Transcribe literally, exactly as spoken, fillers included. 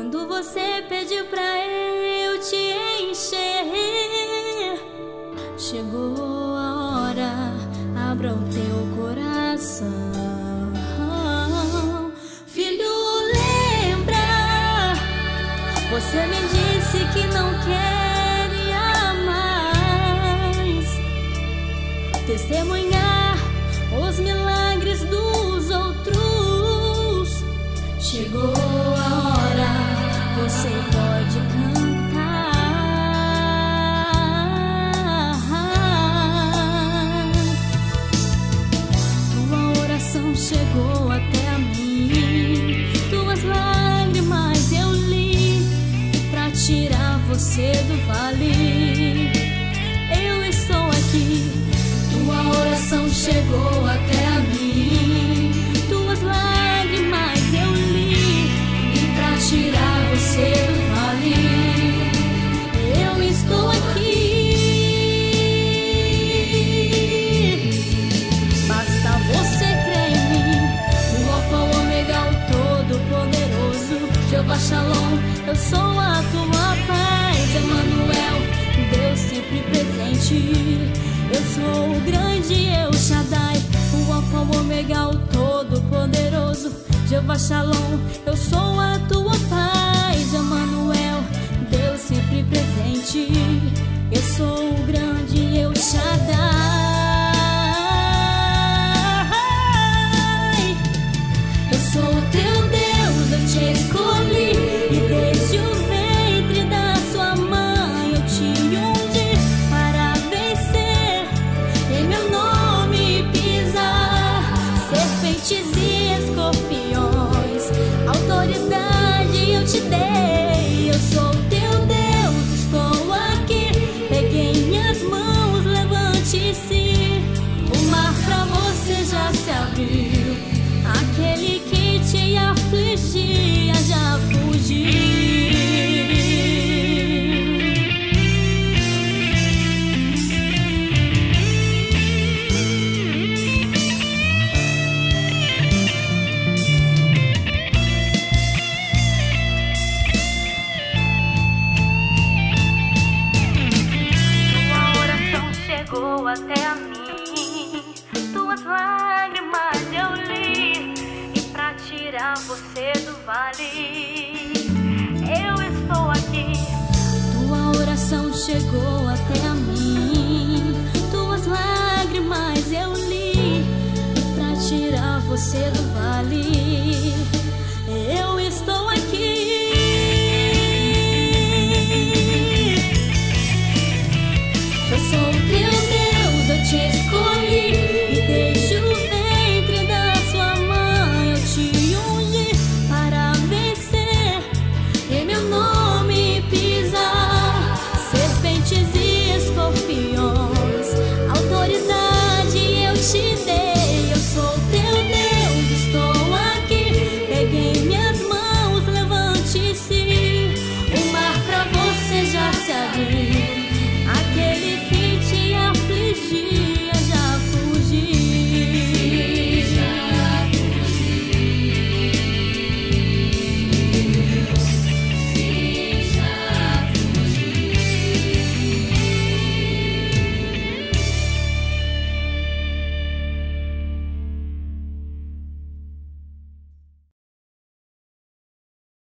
Quando você pediu pra eu te encher, chegou a hora, abra o teu coração. Filho, lembra, você me disse que não queria mais testemunhar os milagres dos outros. Chegou a hora, você pode cantar. Tua oração chegou até a mim, tuas lágrimas eu li, pra tirar você do vale. Eu estou aqui. Tua oração chegou até a mim, tuas lágrimas eu li, e pra tirar você do vale, eu estou aqui. Basta você crer em mim, o Alfa, o Ômega, o Todo-Poderoso, Jeová Shalom, eu sou a tua paz, Emanuel, Deus sempre presente. Eu sou o grande El Shaddai, o Alfa, o Ômega, o Todo-Poderoso, Jeová Shalom, eu sou a tua paz, Emanuel, Deus sempre presente. Eu sou o grande El Shaddai. Eu sou o teu Deus, eu te escolhi, e desde o ventre da sua mãe eu te ungi para vencer, em meu nome pisar serpentes e escorpiões, autoridade eu te dei. Eu sou teu Deus, estou aqui, peguei minhas mãos, levante-se, o mar pra você já se abriu, aquele que te afligia já fugiu. Chegou até a mim, tuas lágrimas eu li, e pra tirar você do vale, eu estou aqui. Tua oração chegou até a mim, tuas lágrimas eu li, e pra tirar você do vale,